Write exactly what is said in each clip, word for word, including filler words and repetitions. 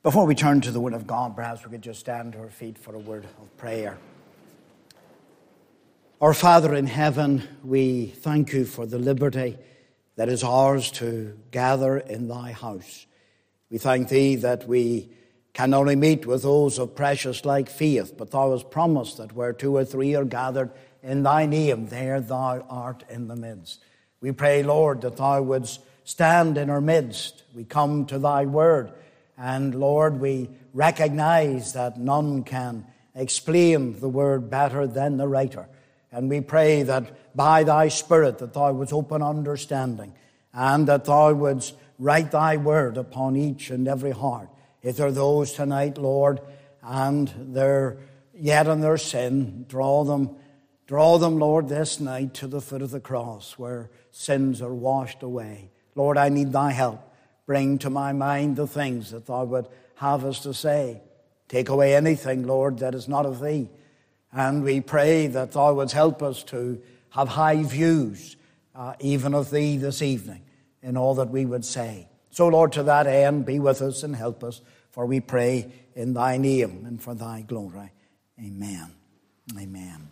Before we turn to the Word of God, perhaps we could just stand to our feet for a word of prayer. Our Father in heaven, we thank you for the liberty that is ours to gather in thy house. We thank thee that we can only meet with those of precious like faith, but thou hast promised that where two or three are gathered in thy name, there thou art in the midst. We pray, Lord, that thou wouldst stand in our midst. We come to thy word. And Lord, we recognize that none can explain the word better than the writer. And we pray that by thy Spirit that thou wouldst open understanding and that thou wouldst write thy word upon each and every heart. If there are those tonight, Lord, and they're yet in their sin, draw them, draw them, Lord, this night to the foot of the cross where sins are washed away. Lord, I need thy help. Bring to my mind the things that thou would have us to say. Take away anything, Lord, that is not of thee. And we pray that thou wouldst help us to have high views, uh, even of thee this evening, in all that we would say. So, Lord, to that end, be with us and help us, for we pray in thy name and for thy glory. Amen. Amen.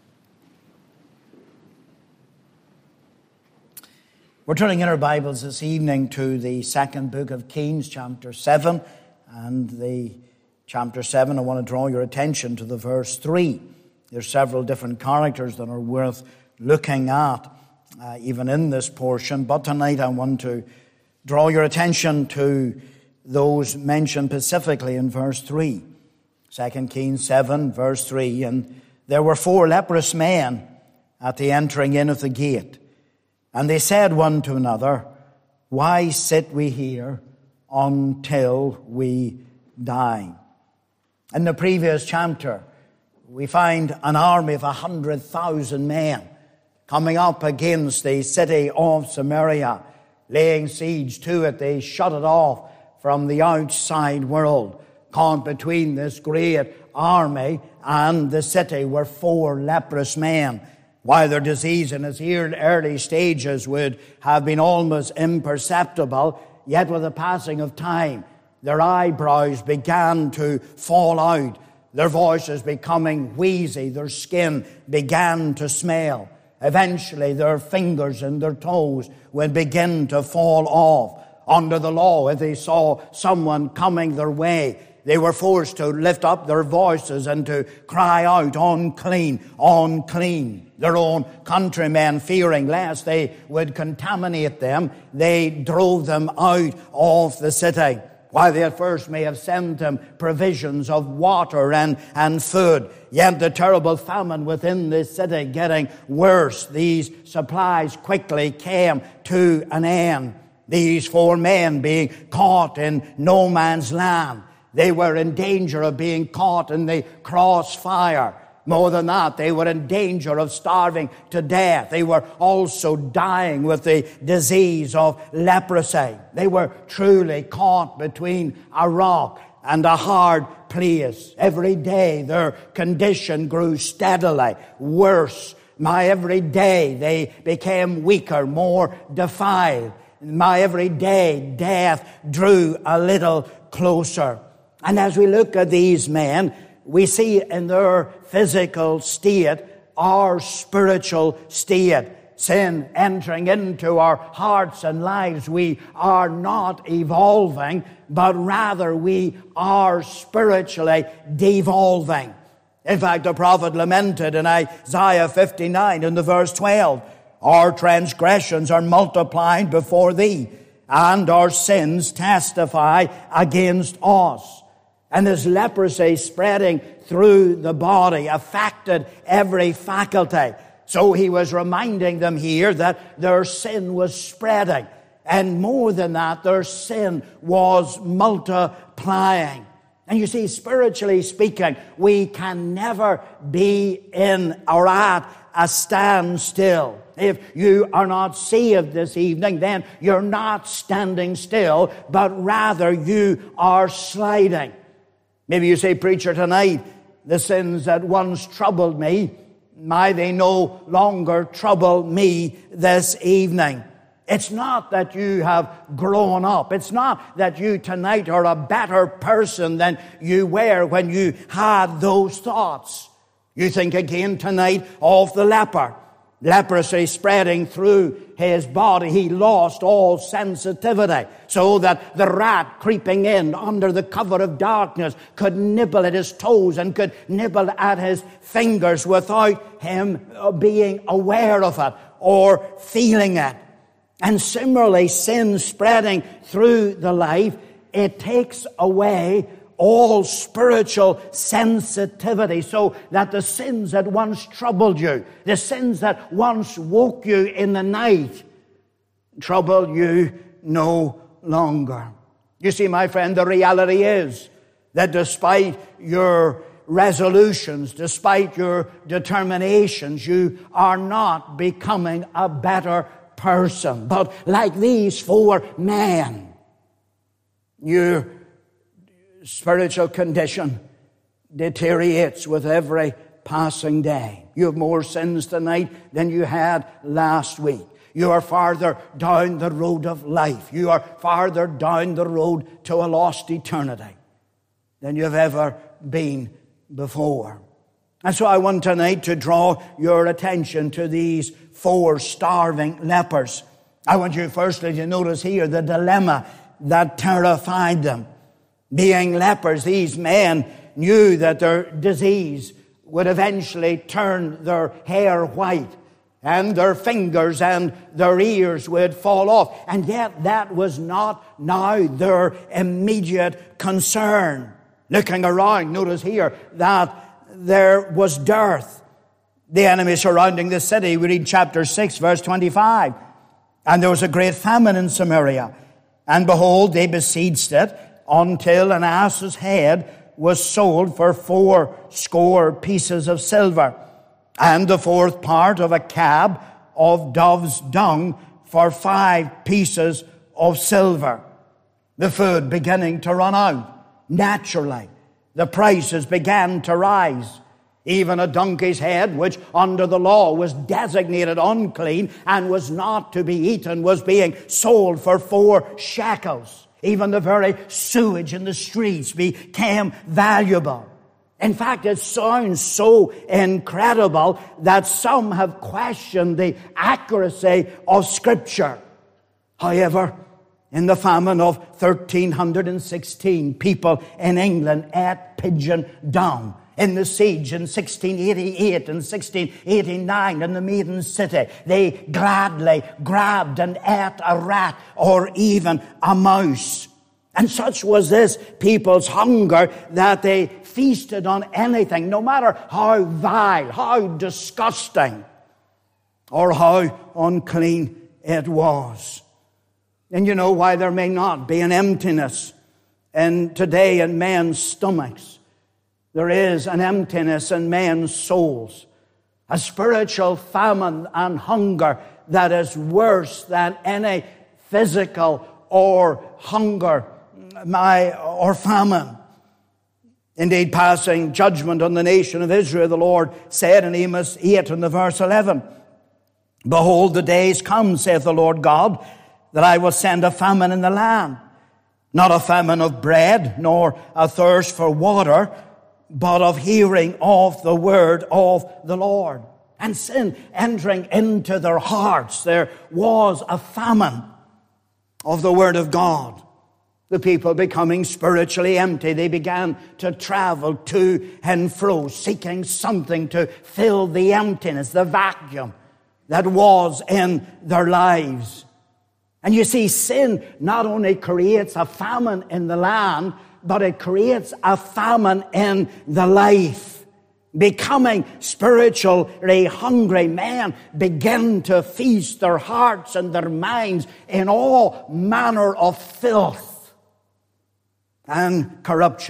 We're turning in our Bibles this evening to the second book of Kings, chapter seven. And the chapter seven, I want to draw your attention to the verse three. There's several different characters that are worth looking at, uh, even in this portion. But tonight I want to draw your attention to those mentioned specifically in verse three. Second Kings seven, verse three. And there were four leprous men at the entering in of the gate. And they said one to another, why sit we here until we die? In the previous chapter, we find an army of a hundred thousand men coming up against the city of Samaria, laying siege to it. They shut it off from the outside world. Caught between this great army and the city were four leprous men. While their disease in its early stages would have been almost imperceptible, yet with the passing of time, their eyebrows began to fall out, their voices becoming wheezy, their skin began to smell. Eventually, their fingers and their toes would begin to fall off. Under the law, if they saw someone coming their way, they were forced to lift up their voices and to cry out, unclean, unclean. Their own countrymen, fearing lest they would contaminate them, they drove them out of the city. While they at first may have sent them provisions of water and, and food, yet the terrible famine within the city getting worse, these supplies quickly came to an end. These four men being caught in no man's land, they were in danger of being caught in the crossfire. More than that, they were in danger of starving to death. They were also dying with the disease of leprosy. They were truly caught between a rock and a hard place. Every day their condition grew steadily worse. My every day they became weaker, more defiled. My every day death drew a little closer. And as we look at these men, we see in their physical state our spiritual state. Sin entering into our hearts and lives, we are not evolving, but rather we are spiritually devolving. In fact, the prophet lamented in Isaiah fifty-nine in the verse twelve, our transgressions are multiplied before thee, and our sins testify against us. And this leprosy spreading through the body affected every faculty. So he was reminding them here that their sin was spreading. And more than that, their sin was multiplying. And you see, spiritually speaking, we can never be in or at a standstill. If you are not saved this evening, then you're not standing still, but rather you are sliding. Maybe you say, preacher, tonight, the sins that once troubled me, may they no longer trouble me this evening. It's not that you have grown up. It's not that you tonight are a better person than you were when you had those thoughts. You think again tonight of the leper. Leprosy spreading through his body. He lost all sensitivity, so that the rat creeping in under the cover of darkness could nibble at his toes and could nibble at his fingers without him being aware of it or feeling it. And similarly, sin spreading through the life, it takes away all spiritual sensitivity, so that the sins that once troubled you, the sins that once woke you in the night, trouble you no longer. You see, my friend, the reality is that despite your resolutions, despite your determinations, you are not becoming a better person. But like these four men, your spiritual condition deteriorates with every passing day. You have more sins tonight than you had last week. You are farther down the road of life. You are farther down the road to a lost eternity than you've ever been before. And so I want tonight to draw your attention to these four starving lepers. I want you firstly to notice here the dilemma that terrified them. Being lepers, these men knew that their disease would eventually turn their hair white, and their fingers and their ears would fall off. And yet that was not now their immediate concern. Looking around, notice here that there was dearth. The enemy surrounding the city. We read chapter six, verse twenty-five. And there was a great famine in Samaria. And behold, they besieged it, until an ass's head was sold for four score pieces of silver, and the fourth part of a cab of dove's dung for five pieces of silver. The food beginning to run out. Naturally, the prices began to rise. Even a donkey's head, which under the law was designated unclean and was not to be eaten, was being sold for four shekels. Even the very sewage in the streets became valuable. In fact, it sounds so incredible that some have questioned the accuracy of Scripture. However, in the famine of thirteen sixteen, people in England ate pigeon dung. In the siege in sixteen eighty-eight and sixteen eighty-nine in the Maiden City, they gladly grabbed and ate a rat or even a mouse. And such was this people's hunger that they feasted on anything, no matter how vile, how disgusting, or how unclean it was. And you know why there may not be an emptiness in today in men's stomachs. There is an emptiness in men's souls, a spiritual famine and hunger that is worse than any physical or hunger my, or famine. Indeed, passing judgment on the nation of Israel, the Lord said in Amos eight in the verse eleven, Behold, the days come, saith the Lord God, that I will send a famine in the land, not a famine of bread, nor a thirst for water, but of hearing of the word of the Lord. And sin entering into their hearts, there was a famine of the word of God. The people becoming spiritually empty, they began to travel to and fro, seeking something to fill the emptiness, the vacuum that was in their lives. And you see, sin not only creates a famine in the land, but it creates a famine in the life. Becoming spiritually hungry men begin to feast their hearts and their minds in all manner of filth and corruption.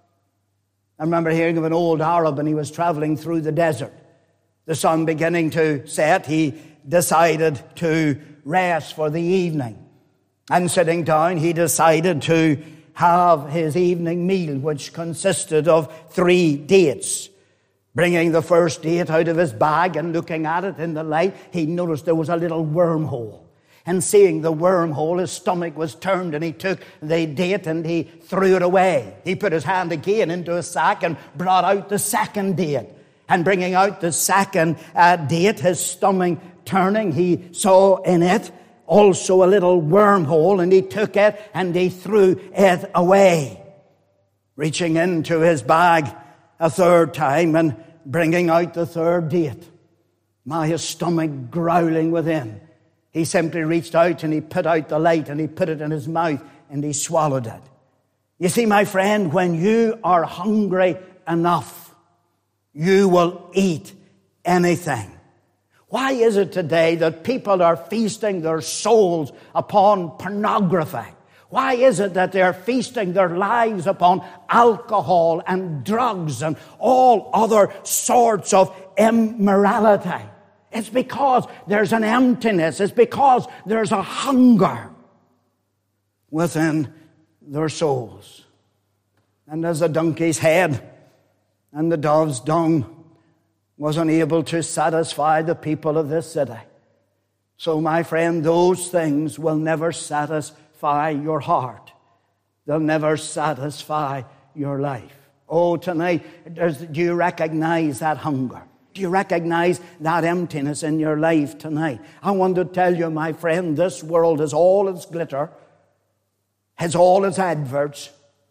I remember hearing of an old Arab, and he was traveling through the desert. The sun beginning to set, he decided to rest for the evening. And sitting down, he decided to have his evening meal, which consisted of three dates. Bringing the first date out of his bag and looking at it in the light, he noticed there was a little wormhole. And seeing the wormhole, his stomach was turned, and he took the date and he threw it away. He put his hand again into a sack and brought out the second date. And bringing out the second uh, date, his stomach turning, he saw in it also a little wormhole, and he took it and he threw it away. Reaching into his bag a third time and bringing out the third date. My, his stomach growling within. He simply reached out and he put out the light and he put it in his mouth and he swallowed it. You see, my friend, when you are hungry enough, you will eat anything. Why is it today that people are feasting their souls upon pornography? Why is it that they're feasting their lives upon alcohol and drugs and all other sorts of immorality? It's because there's an emptiness. It's because there's a hunger within their souls. And as the donkey's head and the dove's dung was unable to satisfy the people of this city, so, my friend, those things will never satisfy your heart. They'll never satisfy your life. Oh, tonight, do you recognize that hunger? Do you recognize that emptiness in your life tonight? I want to tell you, my friend, this world has all its glitter, has all its adverts,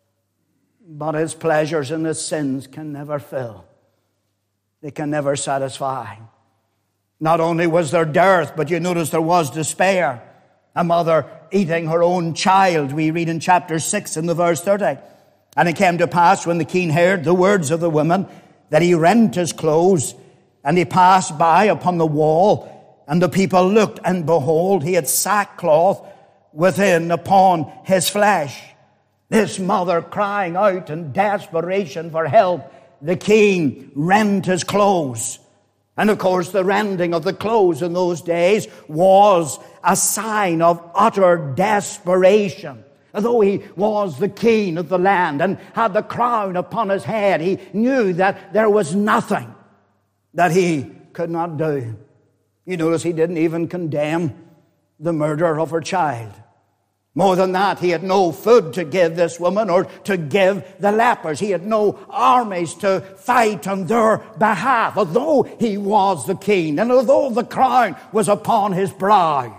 but its pleasures and its sins can never fill. They can never satisfy. Not only was there dearth, but you notice there was despair. A mother eating her own child. We read in chapter six in the verse thirty. And it came to pass when the king heard the words of the woman that he rent his clothes, and he passed by upon the wall, and the people looked, and behold, he had sackcloth within upon his flesh. This mother crying out in desperation for help. The king rent his clothes. And of course, the rending of the clothes in those days was a sign of utter desperation. Although he was the king of the land and had the crown upon his head, he knew that there was nothing that he could not do. You notice he didn't even condemn the murder of her child. More than that, he had no food to give this woman or to give the lepers. He had no armies to fight on their behalf, although he was the king and although the crown was upon his brow.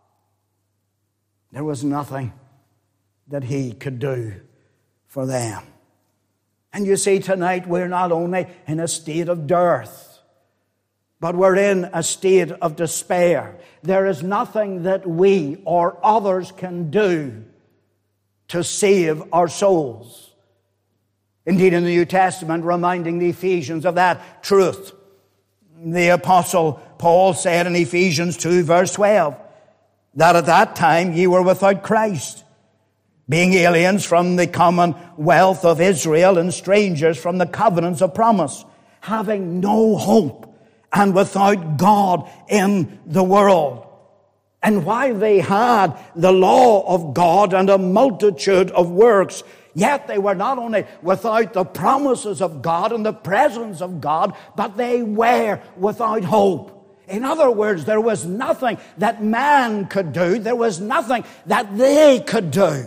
There was nothing that he could do for them. And you see, tonight we're not only in a state of dearth, but we're in a state of despair. There is nothing that we or others can do to save our souls. Indeed, in the New Testament, reminding the Ephesians of that truth, the Apostle Paul said in Ephesians two, verse twelve, that at that time ye were without Christ, being aliens from the commonwealth of Israel and strangers from the covenants of promise, having no hope and without God in the world. And while they had the law of God and a multitude of works, yet they were not only without the promises of God and the presence of God, but they were without hope. In other words, there was nothing that man could do, there was nothing that they could do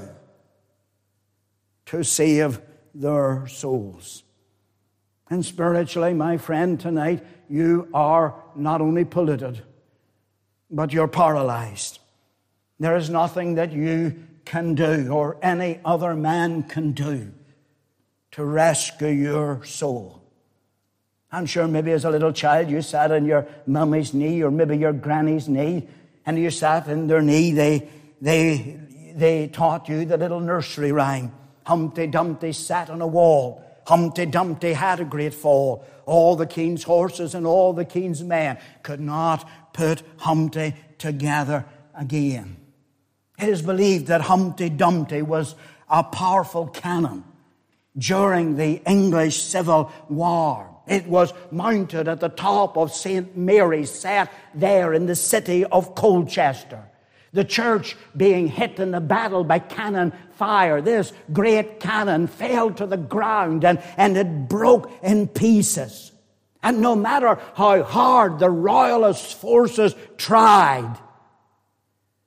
to save their souls. And spiritually, my friend, tonight, you are not only polluted, but you're paralyzed. There is nothing that you can do or any other man can do to rescue your soul. I'm sure maybe as a little child you sat on your mummy's knee or maybe your granny's knee, and you sat in their knee. They, they, they taught you the little nursery rhyme. Humpty Dumpty sat on a wall. Humpty Dumpty had a great fall. All the king's horses and all the king's men could not put Humpty together again. It is believed that Humpty Dumpty was a powerful cannon during the English Civil War. It was mounted at the top of Saint Mary's, set there in the city of Colchester. The church being hit in the battle by cannon fire, this great cannon fell to the ground and, and it broke in pieces. And no matter how hard the royalist forces tried,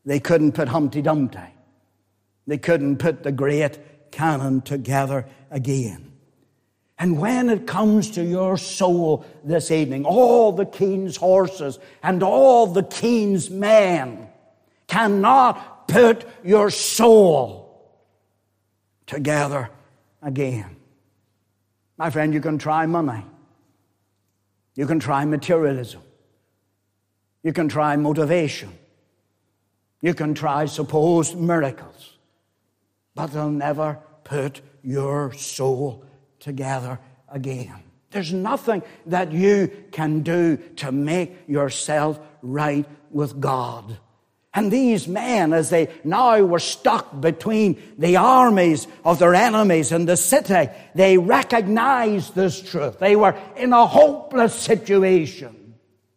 They couldn't put Humpty Dumpty. They couldn't put the great canon together again. And when it comes to your soul this evening, all the king's horses and all the king's men cannot put your soul together again. My friend, you can try money. You can try materialism. You can try motivation. You can try supposed miracles. But they'll never put your soul together again. There's nothing that you can do to make yourself right with God. And these men, as they now were stuck between the armies of their enemies and the city, they recognized this truth. They were in a hopeless situation.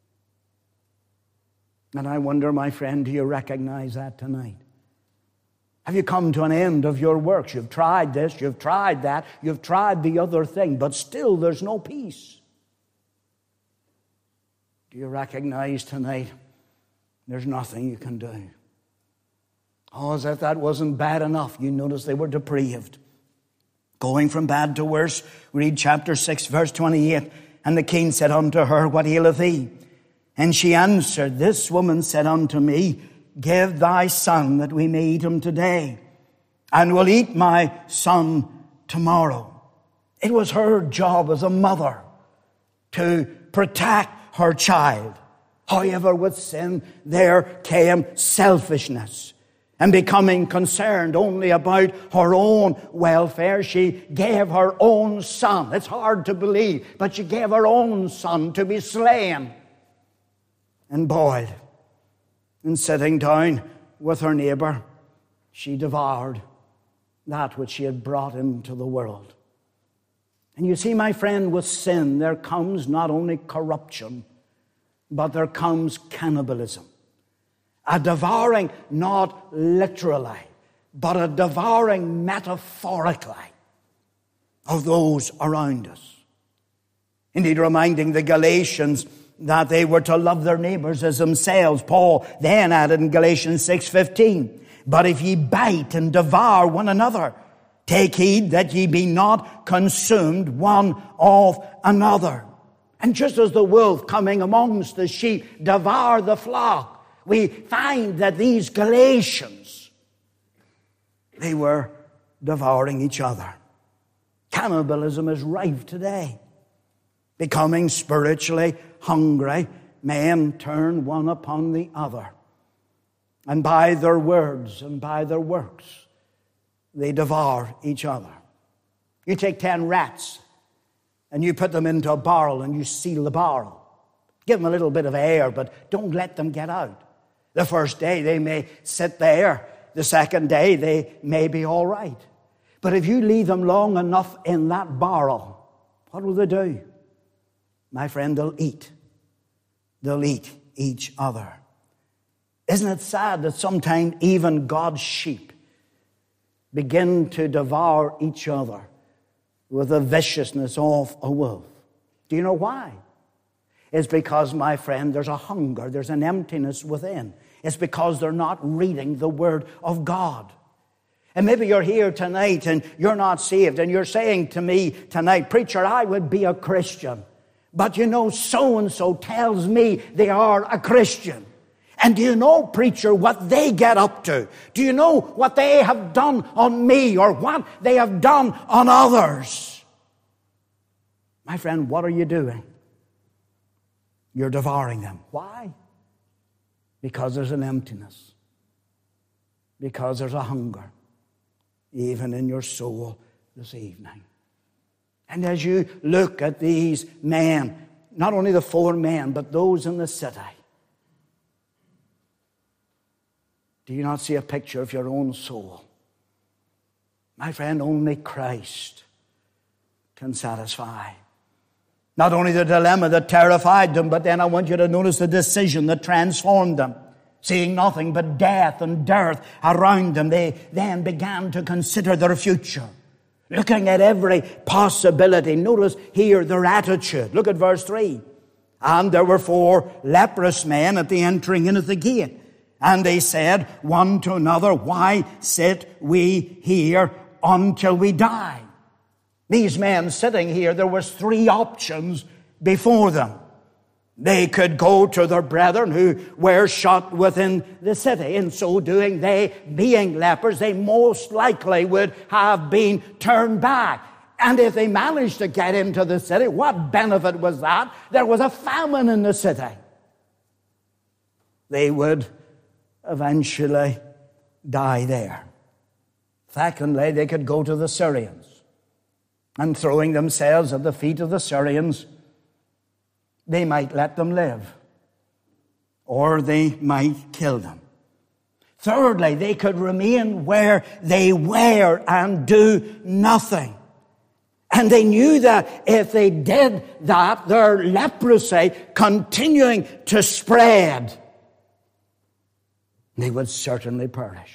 And I wonder, my friend, do you recognize that tonight? Have you come to an end of your works? You've tried this, you've tried that, you've tried the other thing, but still there's no peace. Do you recognize tonight there's nothing you can do? Oh, as if that wasn't bad enough, you notice they were depraved. Going from bad to worse, read chapter six, verse twenty-eight. And the king said unto her, What aileth thee? And she answered, This woman said unto me, Give thy son that we may eat him today, and will eat my son tomorrow. It was her job as a mother to protect her child. However, with sin, there came selfishness. And becoming concerned only about her own welfare, she gave her own son. It's hard to believe, but she gave her own son to be slain and boiled. And sitting down with her neighbor, she devoured that which she had brought into the world. And you see, my friend, with sin, there comes not only corruption, but there comes cannibalism. A devouring not literally, but a devouring metaphorically of those around us. Indeed, reminding the Galatians that they were to love their neighbors as themselves. Paul then added in Galatians six fifteen, But if ye bite and devour one another, take heed that ye be not consumed one of another. And just as the wolf coming amongst the sheep devour the flock, we find that these Galatians, they were devouring each other. Cannibalism is rife today. Becoming spiritually hungry, men turn one upon the other. And by their words and by their works, they devour each other. You take ten rats and you put them into a barrel and you seal the barrel. Give them a little bit of air, but don't let them get out. The first day they may sit there. The second day they may be all right. But if you leave them long enough in that barrel, what will they do? My friend, they'll eat. They'll eat each other. Isn't it sad that sometimes even God's sheep begin to devour each other with the viciousness of a wolf? Do you know why? It's because, my friend, there's a hunger, there's an emptiness within. It's because they're not reading the Word of God. And maybe you're here tonight and you're not saved, and you're saying to me tonight, Preacher, I would be a Christian. But you know, so-and-so tells me they are a Christian. And do you know, preacher, what they get up to? Do you know what they have done on me or what they have done on others? My friend, what are you doing? You're devouring them. Why? Because there's an emptiness. Because there's a hunger, even in your soul this evening. And as you look at these men, not only the four men, but those in the city, do you not see a picture of your own soul? My friend, only Christ can satisfy. Not only the dilemma that terrified them, but then I want you to notice the decision that transformed them. Seeing nothing but death and dearth around them, they then began to consider their future. Looking at every possibility. Notice here their attitude. Look at verse three. And there were four leprous men at the entering in of the gate. And they said one to another, why sit we here until we die? These men sitting here, there was three options before them. They could go to their brethren who were shut within the city. In so doing, they, being lepers, they most likely would have been turned back. And if they managed to get into the city, what benefit was that? There was a famine in the city. They would eventually die there. Secondly, they could go to the Syrians. And throwing themselves at the feet of the Syrians, they might let them live, or they might kill them. Thirdly, they could remain where they were and do nothing. And they knew that if they did that, their leprosy continuing to spread, they would certainly perish.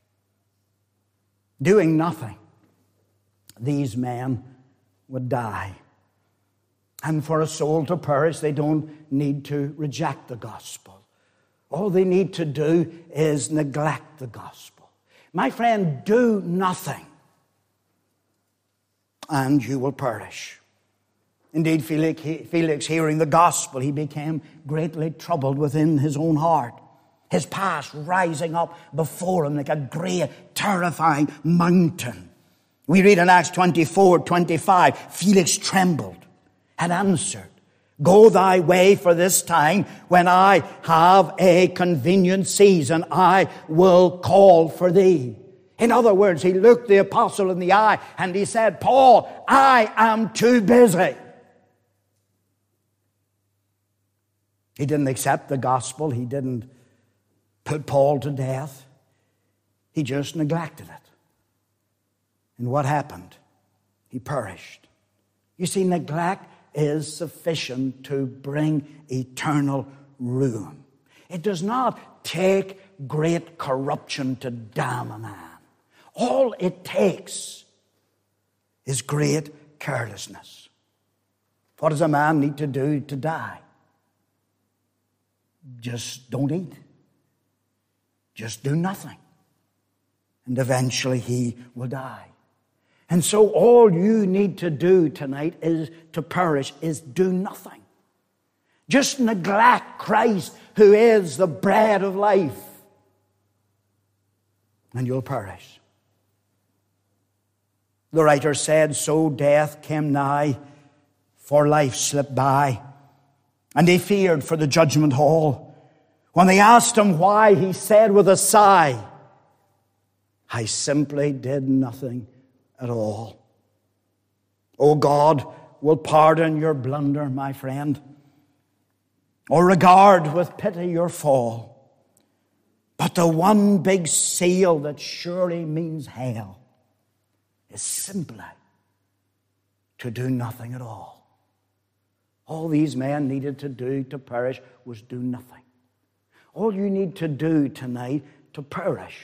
Doing nothing, these men would die. And for a soul to perish, they don't need to reject the gospel. All they need to do is neglect the gospel. My friend, do nothing, and you will perish. Indeed, Felix, Felix, hearing the gospel, he became greatly troubled within his own heart. His past rising up before him like a great, terrifying mountain. We read in Acts twenty-four, twenty-five, Felix trembled and answered, go thy way for this time. When I have a convenient season, I will call for thee. In other words, he looked the apostle in the eye and he said, Paul, I am too busy. He didn't accept the gospel. He didn't put Paul to death. He just neglected it. And what happened? He perished. You see, neglect is sufficient to bring eternal ruin. It does not take great corruption to damn a man. All it takes is great carelessness. What does a man need to do to die? Just don't eat. Just do nothing. And eventually he will die. And so all you need to do tonight is to perish, is do nothing. Just neglect Christ, who is the bread of life, and you'll perish. The writer said, so death came nigh, for life slipped by, and he feared for the judgment hall. When they asked him why, he said with a sigh, I simply did nothing at all. Oh, God will pardon your blunder, my friend, or regard with pity your fall. But the one big seal that surely means hell is simply to do nothing at all. All these men needed to do to perish was do nothing. All you need to do tonight to perish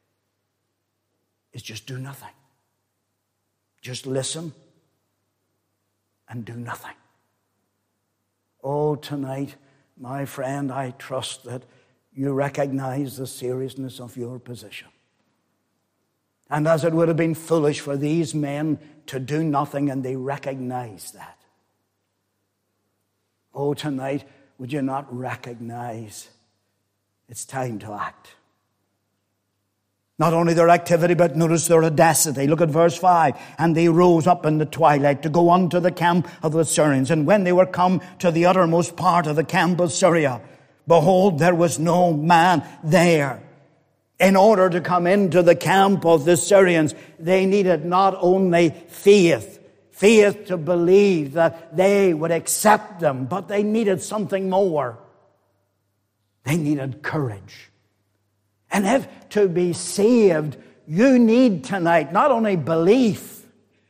is just do nothing. Just listen and do nothing. Oh, tonight, my friend, I trust that you recognize the seriousness of your position. And as it would have been foolish for these men to do nothing, and they recognize that. Oh, tonight, would you not recognize it's time to act? Not only their activity, but notice their audacity. Look at verse five. And they rose up in the twilight to go unto the camp of the Syrians. And when they were come to the uttermost part of the camp of Syria, behold, there was no man there. In order to come into the camp of the Syrians, they needed not only faith, faith to believe that they would accept them, but they needed something more. They needed courage. And if to be saved, you need tonight not only belief,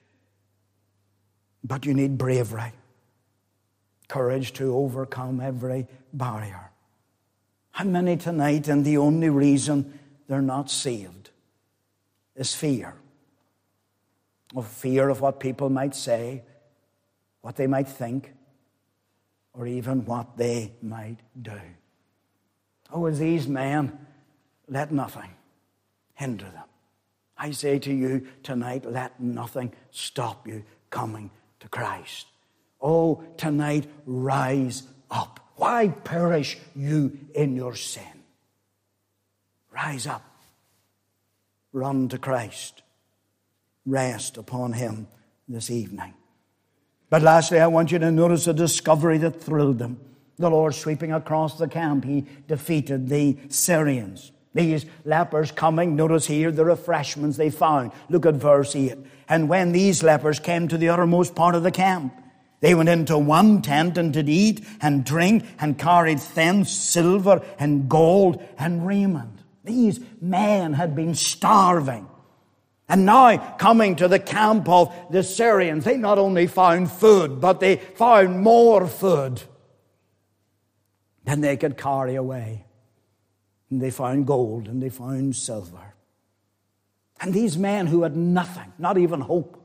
but you need bravery, courage to overcome every barrier. How many tonight, and the only reason they're not saved is fear. Of fear of what people might say, what they might think, or even what they might do. Oh, as these men let nothing hinder them. I say to you tonight, let nothing stop you coming to Christ. Oh, tonight, rise up. Why perish you in your sin? Rise up. Run to Christ. Rest upon him this evening. But lastly, I want you to notice a discovery that thrilled them. The Lord, sweeping across the camp, he defeated the Syrians. These lepers coming, notice here the refreshments they found. Look at verse eight. And when these lepers came to the uttermost part of the camp, they went into one tent and did eat and drink and carried thence silver and gold and raiment. These men had been starving. And now, coming to the camp of the Syrians, they not only found food, but they found more food than they could carry away. And they found gold and they found silver. And these men who had nothing, not even hope,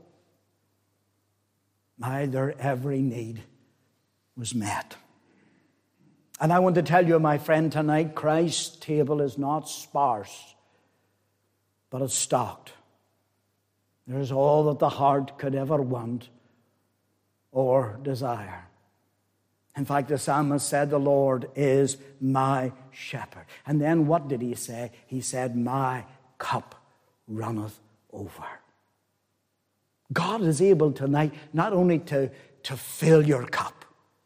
my, their every need was met. And I want to tell you, my friend, tonight, Christ's table is not sparse, but it's stocked. There's all that the heart could ever want or desire. In fact, the psalmist said, the Lord is my shepherd. And then what did he say? He said, my cup runneth over. God is able tonight not only to, to fill your cup,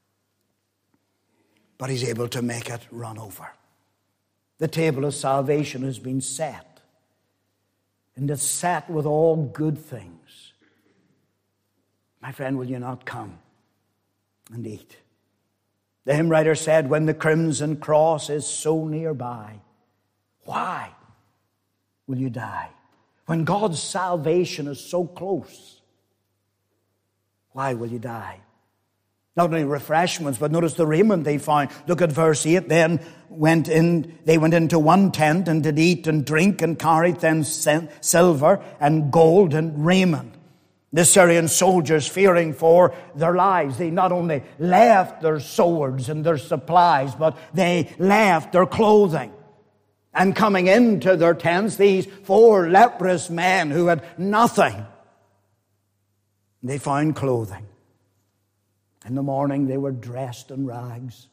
but he's able to make it run over. The table of salvation has been set, and it's set with all good things. My friend, will you not come and eat? The hymn writer said, when the crimson cross is so nearby, why will you die? When God's salvation is so close, why will you die? Not only refreshments, but notice the raiment they found. Look at verse eight. Then went in, they went into one tent and did eat and drink and carried then silver and gold and raiment. The Syrian soldiers, fearing for their lives, they not only left their swords and their supplies, but they left their clothing. And coming into their tents, these four leprous men who had nothing, they found clothing. In the morning they were dressed in rags.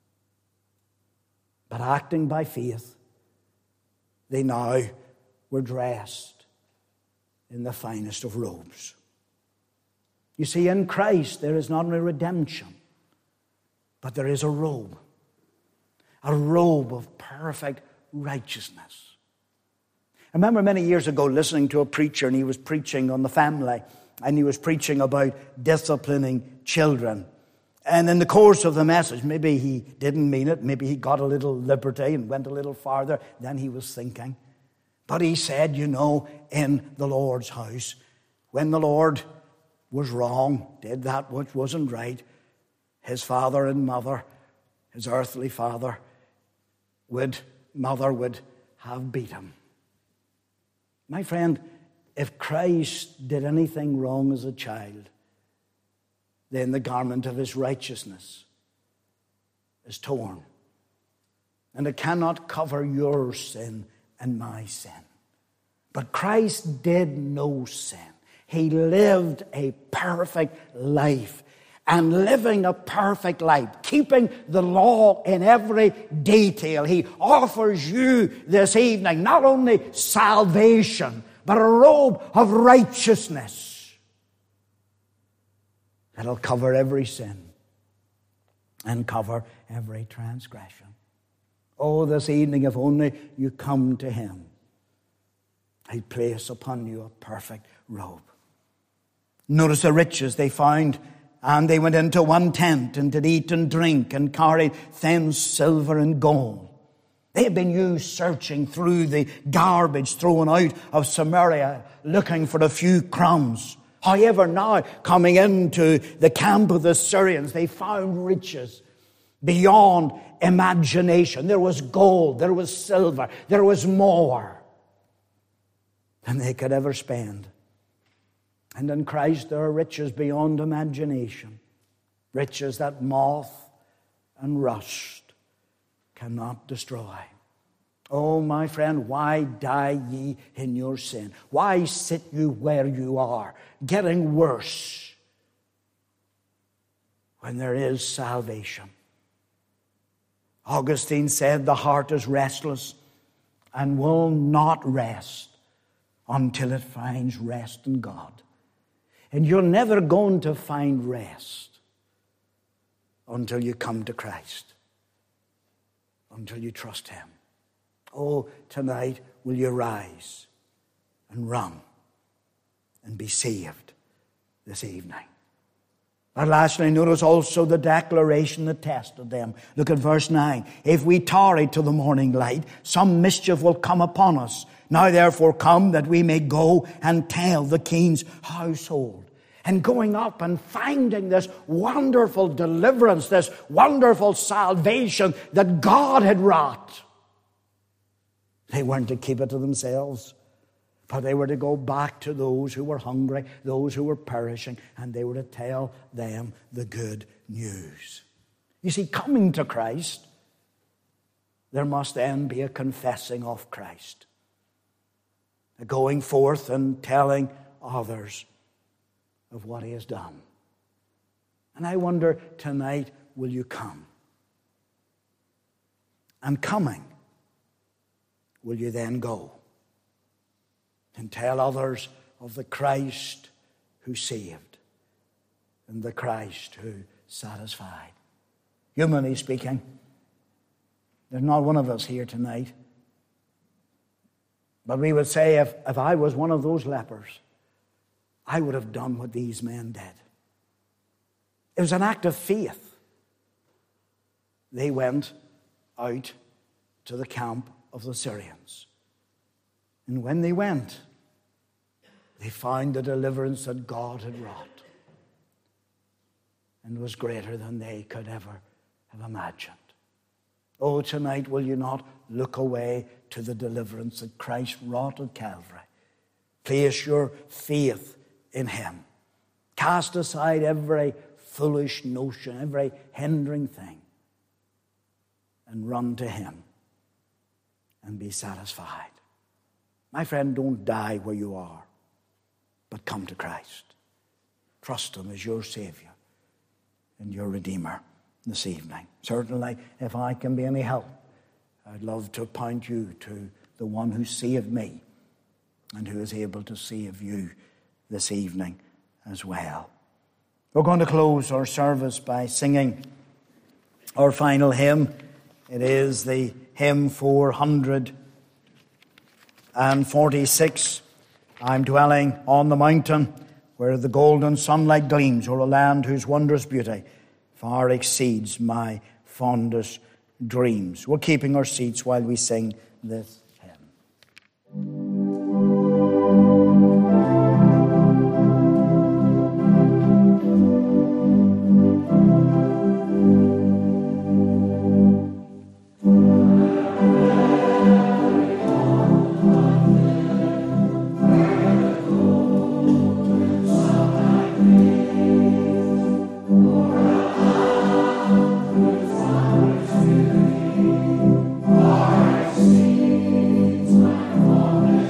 But acting by faith, they now were dressed in the finest of robes. You see, in Christ there is not only redemption, but there is a robe. A robe of perfect righteousness. I remember many years ago listening to a preacher, and he was preaching on the family, and he was preaching about disciplining children. And in the course of the message, maybe he didn't mean it, maybe he got a little liberty and went a little farther than he was thinking. But he said, you know, in the Lord's house, when the Lord was wrong, did that which wasn't right, his father and mother, his earthly father, would, mother would have beat him. My friend, if Christ did anything wrong as a child, then the garment of his righteousness is torn. And it cannot cover your sin and my sin. But Christ did no sin. He lived a perfect life. And living a perfect life, keeping the law in every detail, he offers you this evening not only salvation, but a robe of righteousness that'll cover every sin and cover every transgression. Oh, this evening, if only you come to him, he'd place upon you a perfect robe. Notice the riches they found. And they went into one tent and did eat and drink and carried thence silver and gold. They had been used searching through the garbage thrown out of Samaria, looking for a few crumbs. However, now coming into the camp of the Syrians, they found riches beyond imagination. There was gold, there was silver, there was more than they could ever spend. And in Christ there are riches beyond imagination. Riches that moth and rust cannot destroy. Oh, my friend, why die ye in your sin? Why sit you where you are, getting worse, when there is salvation? Augustine said, the heart is restless and will not rest until it finds rest in God. And you're never going to find rest until you come to Christ, until you trust Him. Oh, tonight will you rise and run and be saved this evening. But lastly, notice also the declaration that tested them. Look at verse nine. If we tarry till the morning light, some mischief will come upon us. Now therefore come, that we may go and tell the king's household. And going up and finding this wonderful deliverance, this wonderful salvation that God had wrought. They weren't to keep it to themselves, but they were to go back to those who were hungry, those who were perishing, and they were to tell them the good news. You see, coming to Christ, there must then be a confessing of Christ, a going forth and telling others of what He has done. And I wonder tonight, will you come? And coming, will you then go and tell others of the Christ who saved and the Christ who satisfied? Humanly speaking, there's not one of us here tonight, but we would say, if, if I was one of those lepers, I would have done what these men did. It was an act of faith. They went out to the camp of the Syrians. And when they went, they found the deliverance that God had wrought, and was greater than they could ever have imagined. Oh, tonight will you not look away to the deliverance that Christ wrought at Calvary? Place your faith in Him. Cast aside every foolish notion, every hindering thing, and run to Him and be satisfied. My friend, don't die where you are, but come to Christ. Trust Him as your Savior and your Redeemer this evening. Certainly, if I can be any help, I'd love to point you to the one who saved me and who is able to save you this evening as well. We're going to close our service by singing our final hymn. It is the hymn four hundred forty-six. I'm dwelling on the mountain where the golden sunlight gleams, o'er a land whose wondrous beauty far exceeds my fondest dreams. We're keeping our seats while we sing this hymn. Our seeds, my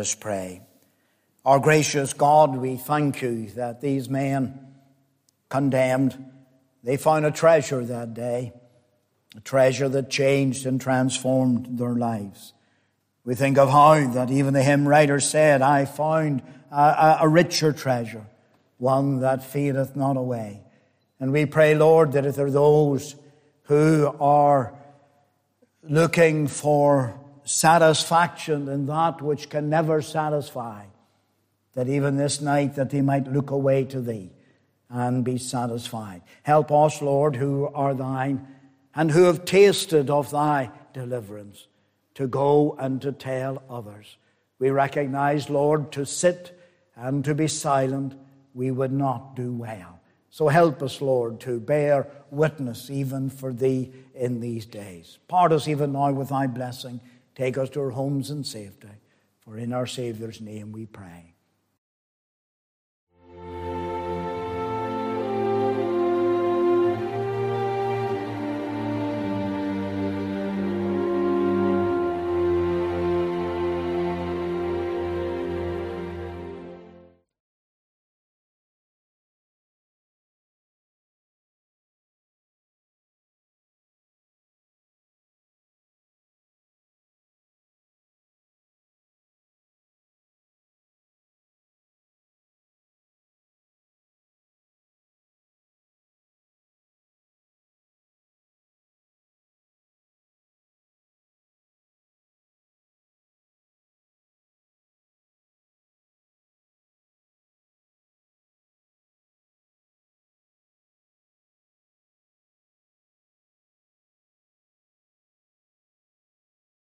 us pray. Our gracious God, we thank you that these men condemned, they found a treasure that day, a treasure that changed and transformed their lives. We think of how that even the hymn writer said, I found a, a richer treasure, one that fadeth not away. And we pray, Lord, that if there are those who are looking for satisfaction in that which can never satisfy, that even this night that they might look away to thee and be satisfied. Help us, Lord, who are thine and who have tasted of thy deliverance, to go and to tell others. We recognize, Lord, to sit and to be silent, we would not do well. So help us, Lord, to bear witness even for thee in these days. Part us even now with thy blessing. Take us to our homes in safety. For in our Saviour's name we pray.